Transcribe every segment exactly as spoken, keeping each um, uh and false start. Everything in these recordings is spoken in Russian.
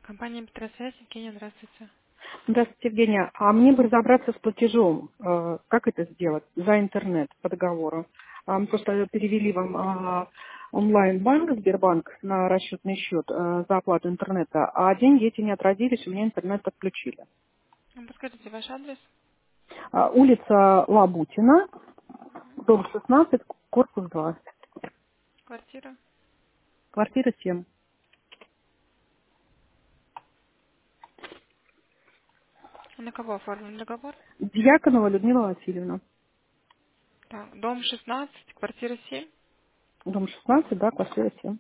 Компания Петросвязь, Евгения, здравствуйте. Здравствуйте, Евгения. А мне бы разобраться с платежом. Э, Как это сделать? За интернет по договору. А, Мы просто перевели вам а, онлайн-банк, Сбербанк, на расчетный счет э, за оплату интернета, а деньги эти не отразились, у меня интернет отключили. Ну, подскажите ваш адрес, А, Улица Лабутина, дом шестнадцать, корпус два, квартира. квартира семь. На кого оформлен договор? Дьяконова Людмила Васильевна. Так, дом шестнадцать, квартира семь. Дом шестнадцать, да, квартира семь.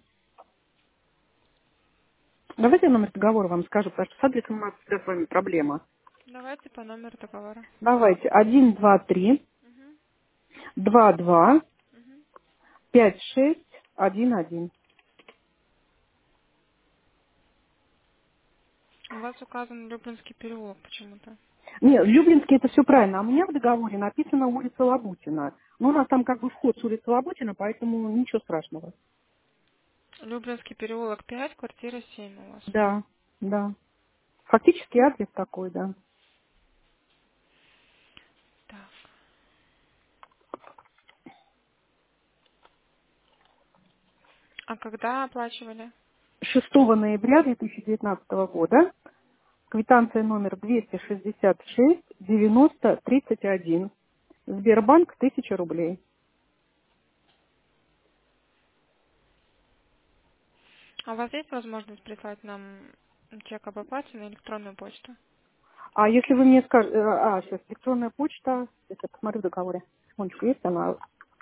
Давайте я номер договора вам скажу, потому что с адресом у нас всегда с вами проблема. Давайте по номеру договора. Давайте, один, два, три. Угу, Два два угу. пять шесть один один. У вас указан Люблинский переулок почему-то. Нет, Люблинский это все правильно. А у меня в договоре написано улица Лабутина. Ну, у нас там как бы вход с улицы Лабутина, поэтому ничего страшного. Люблинский переулок пять, квартира семь у вас. Да, да. Фактически адрес такой, да. Так. А когда оплачивали? шестого ноября две тысячи девятнадцатого года. Квитанция номер двести шестьдесят шесть девяносто тридцать один. Сбербанк тысяча рублей. А у вас есть возможность прислать нам чек об оплате на электронную почту? А если вы мне скажете... А, сейчас, электронная почта. Сейчас я посмотрю в договоре. Секундочку, есть она?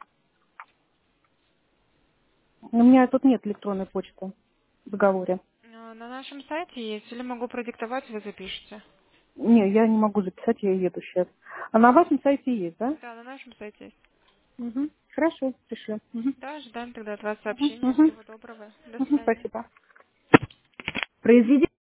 У меня тут нет электронной почты в договоре. А, На нашем сайте есть, или могу продиктовать, вы запишете. Не, я не могу записать, я еду сейчас. А на вашем сайте есть, да? Да, на нашем сайте есть. Угу. Хорошо, пришлю. Угу. Да, ожидаем тогда от вас Угу. сообщения. Угу. Всего доброго. До Угу. свидания. Спасибо. Произведи